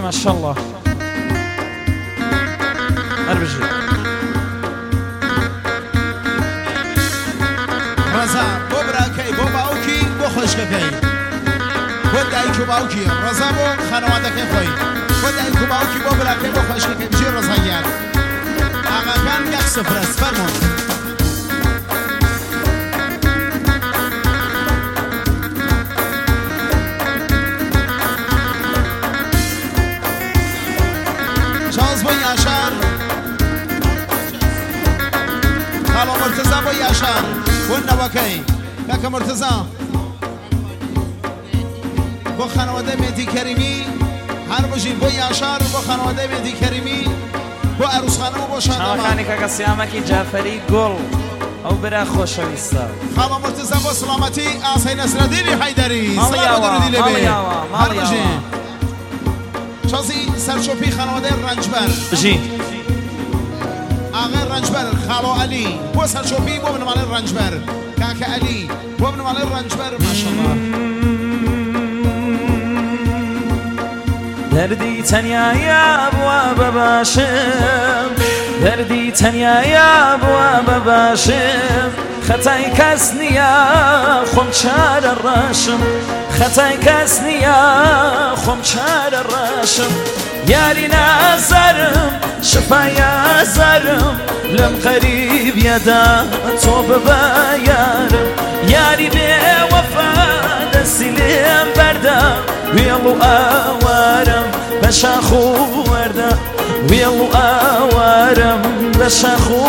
ما شاء الله اربجي رضا بو براکەی بۆ باوکی بۆ خۆشکەکەی بۆ دایک و باوکی ڕەزا بۆ خانەوادەکەی خۆی بۆ دایک و باوکی بۆ براکەی بۆ خۆشکەکەی بژی ڕەزاگیان ئاغاکان 1-0 فەرموون شانس بۆ یاشار خاڵۆ مرتزا بۆ یاشار بۆ نەوەکەی کاکە مرتزا بۆ خانەوادەی مێدی کەریمی هەر بژین بۆ یاشار بۆ خانەوادەی مێدی کەریمی بۆ ئەروسخانەوە بۆ شادەمان ناوەکانی کاکە سیامەکی جافەری گوڵ ئەو برا خۆشەویستە خاڵۆ مرتزا بۆ سڵامەتی ئاسەی نەسرەدینی حەیدەری سڵام بۆ درودی لێبێ هەر بژین شانسی سەرچۆپی خانەوادەی ڕەنجبەر بژین ئاغای ڕەنجبەر خاڵۆ ئەلی بۆ سەرچۆپی بۆ بنەماڵەی ڕەنجبەر کاکە ئەلی بۆ بنەماڵەی ڕەنجبەر ماشەڵڵا دەردی تەنیایە بووە بە باشم دەردی تەنیایە بووە بە باشم خەتای کەس نییە خۆم چارە ڕەشم خەتای کەس نییە خۆم چارە ڕەشم یاری نازارم شفای ئازارم لەم غەریبیەدا تۆ ببە یارم یاری بێوەفا دەستی لێم بەردە وێڵ و ئاوارم بە شاخ و وەردە وێڵ و ئاوارم بە شاخ و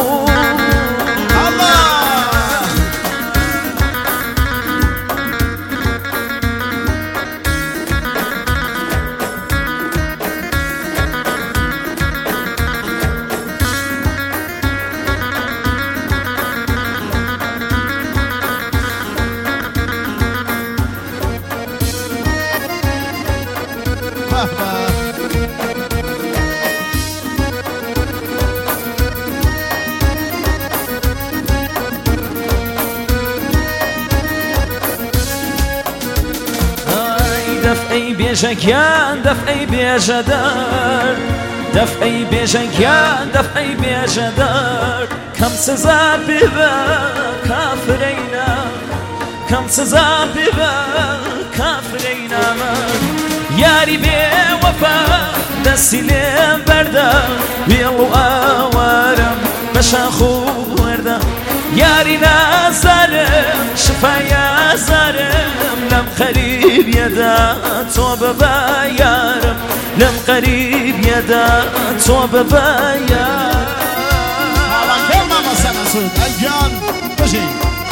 دەفعەی بێژەگیان دەفعەی بێژەدەر دەفعەی بێژەگیان دەفعەی بێژەدەر کەم سزا ببە کافرەینە کەم سزا ببە کافرەینە من یاری بێوەفا دەستی لێم بەردە وێڵ و ئاوارم بە شاخ و وەردە یاری نازارم شفای ئازارم لەم غەریبیەدا تۆ ببە یارم لەم غەریبیەدا تۆ ببە یارم هاوانکەی مامۆستا مەسعود ئەگیان بژین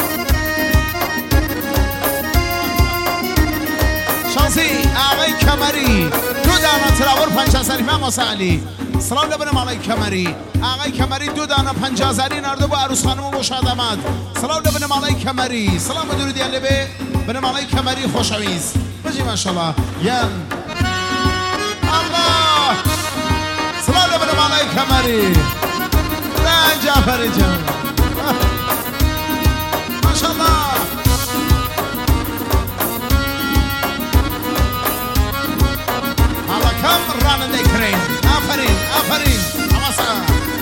شانسی ئاغای کەمەری دوو دانە تراوەر 50 مامۆستا عەلی سڵاو لە بنەماڵەی کەمەری ئاغای کەمەری دوو دانە 50 ناردووە بۆ ئەروسخانم و بۆ شادەمات سڵاو لە بنەماڵەی کەمەری سڵام بە درودیان لێبێ بنەماڵەی کەمەری خۆشەویست بژی ماشەڵڵا یان ئەڵڵا سڵاو لە بنەماڵەی کەمەری لا جافەری جان ماشەڵڵا هەڵەکەم ڕانندەی کرێن ئافرین ئافرین ئەمەسا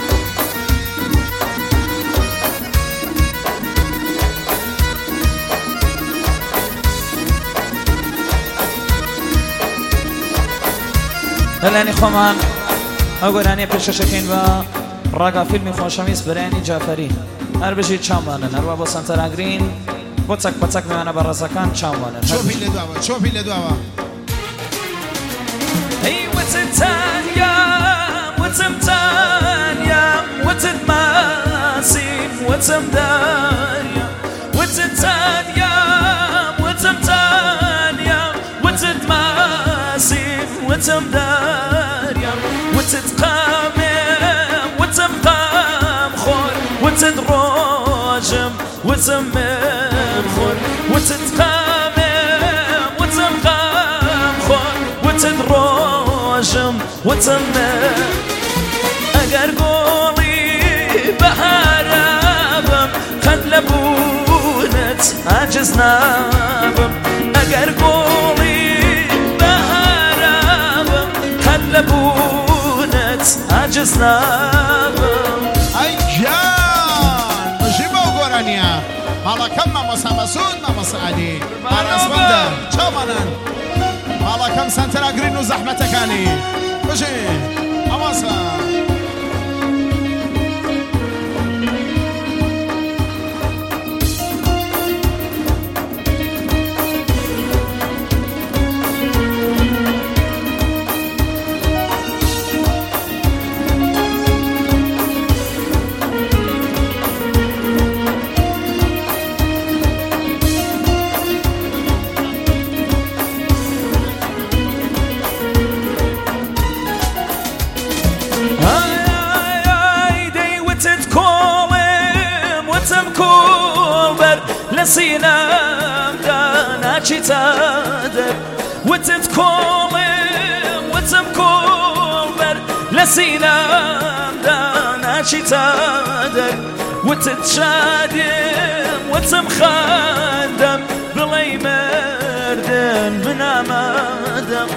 لەلایەنی خۆمان ئەو گۆرانیە پێشکەشەکەین بە ڕاگا فیلمی خۆشەویست بەرایانی جافەری هەر بژیت چاوانن هەروە بۆ سەنتەراگرین بۆ چەک پەچەک میوانە بە ڕێزەکان چاوانن چۆپی لە دواوە چۆپی لە دواوە هەی وتت تانیام وتم تانیام وتت ماسیم وتم داریم وتت تانیام وتم تانیام وتت ماسیم وتم داریم وتت قامم وتم قام خور وتت ڕۆژم وتم مخور وتت قامم وتم قام خور وتت ڕۆژم وتم ئەگەر گۆڵی بەهارابم قەت لە بوونت عاجز نابم ئەگەر گۆڵی بەهارابم قەت لە حجز نابم ای جان بشی با گرانیا مالا کم ماماسا مسعود ماماسا علی براسبنده چامانن مالا کم سنتر اگرین و زحمت کانی بشی اماسا لسينام دانا تادر وتتكولم بر لسينام دانا تادر وتتشادم وتمخدم بلي مردن من امادم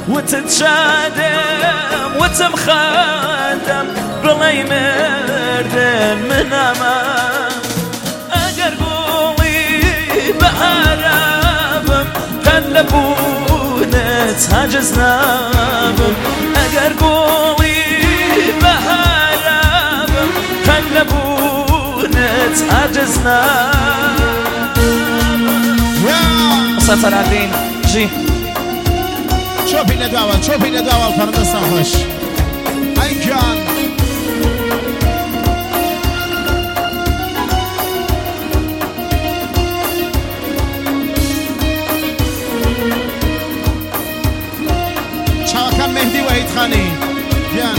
وتتشادم وتمخدم بلي مردن من امادم بهرابم قد لبونت حجز نابم اگر قولي بهرابم قد لبونت حجز نابم سطر عدين جي شوفي ندوال فرندستان خوش ای جان مهدی وحید خانی بیان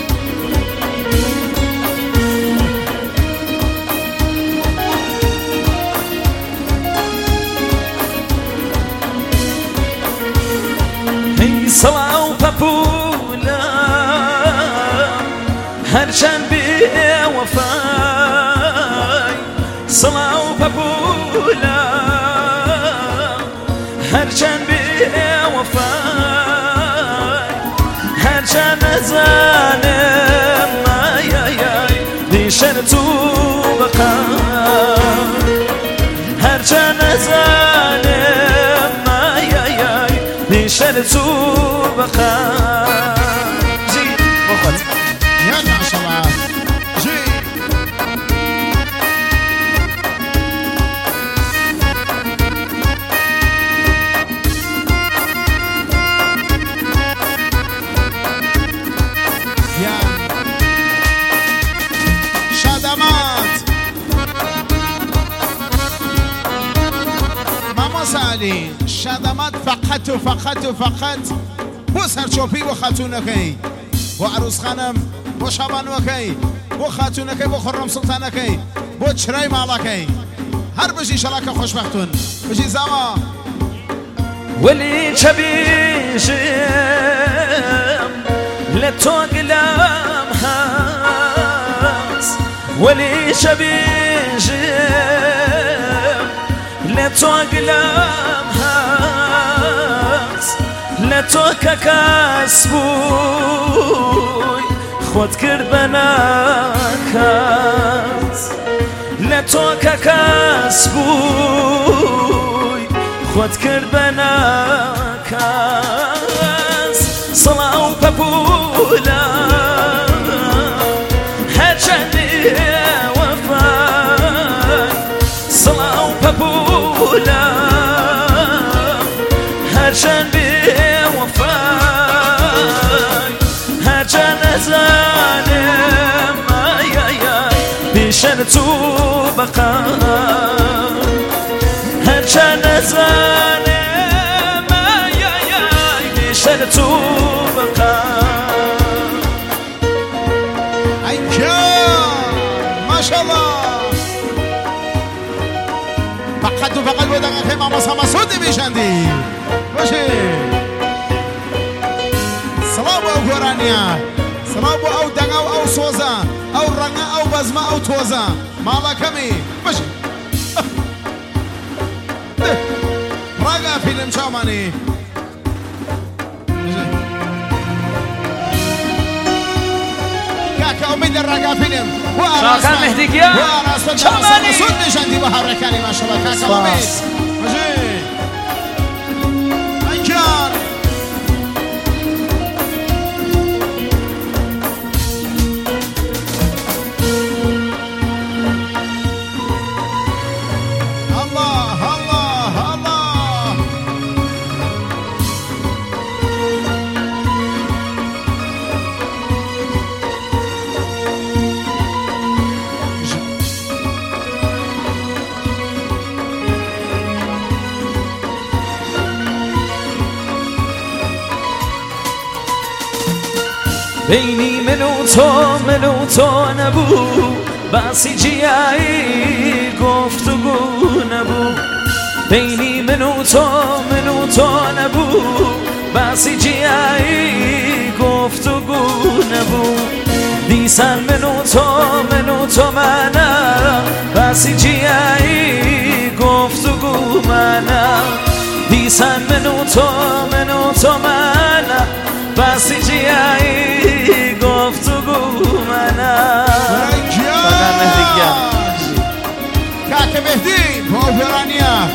ای صلاة و پپولا هرچند بی وفای صلاة و پپولا هرچند بی وفای هرچند نزانم دیشن تو بقا هرچند نزانم دیشن تو بقا جی بخواد یا ناشالله جی شدمت فقط و فقط و فقط بو سرچوپی و خاتونکی بو عروس خانم بو شبانوکی بو خاتونکی بو خرم سلطانکی بو چرای مالکی هر بجی شلاک خوشبختون بجی زما ولی چه بیشم لتو قلم هست ولی چه بیشم لتو قلم هست لتو ككاسبوي خود کرد بناکس لتو ككاسبوي خود کرد بناکس صلاة و پپولا هرچندی وفای صلاة و پپولا هرچندی وفای هرچند نزانم بیشن تو بقا هرچند نزانم بیشن تو بقا ماشاءالله فقط و فقط بودن که ماما سامسود بیشندی باشه سلام او گورانیا سلام او دنگا او سوزا او رنگا او بزما او توزا مالا کمی باشه راگا فیلم شامانی كاكا امید الرقافينم شاكر مهدي قيام شماني مسعود بجندي وهركاني ما شاء الله كاكا امید مجيد انجان بینی من و تو نبود بسی جیایی گفتگو نبود بینی من و تو نبود بسی جیایی گفتگو نبود دیسن من و تو منم بسی جیایی گفتگو منم دیسن من و تو منم بسی جیایی گفتگو منم شاكر مهدي كاكا مهدي بوفرانيا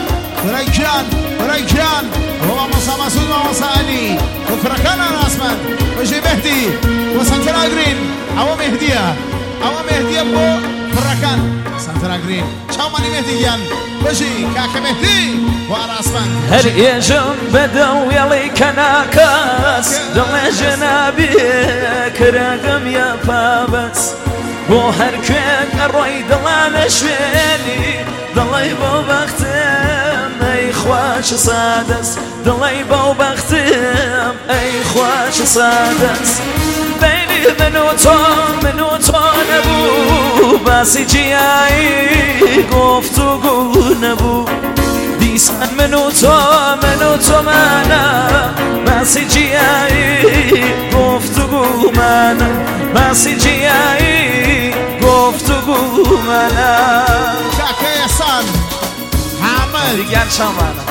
ريجان هو موسى مسعود وموسى علي وكركان رسما وجي مهدي وسنترا جرين او مهديه بو كركان سنترا جرين شاوماني مهدي جان وجي كاكا مهدي ورسما هر يجم بدو يلي كناكاس دل جنابي كرقم يا بابس بو هر كوك الروي دلان شويني دلي بو بختم اي خواش صادس دلي بو بختم اي خواش صادس بيني من و تو نبو باسي جياي گفتگو نبو دیسن من و تو منم بسی جیایی گفتگو منم بسی جیایی گفتگو منم كاكا يحسن حامد دیگر شامانم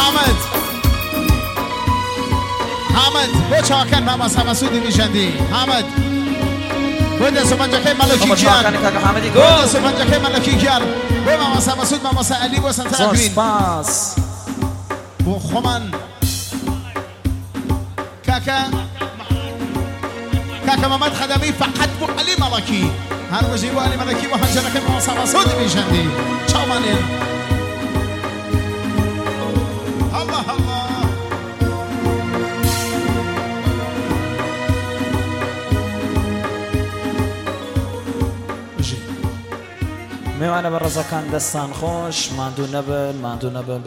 حامد بو شاكر ما موسى مسعود بجندي حامد بوده سمنجاكي ملكي جان بوده سمنجاكي ملكي جان بو ما موسى مسعود ما موسى علي بو سنترا جرين سپاس بو خمان كاكا محمد خدمي فقط بو علي ملكي هر وجه بو علي ملكي وهنجركي ما موسى مسعود بجندي شاومانين الله میوانه بر رزاکان دستان خوش ماندو نبن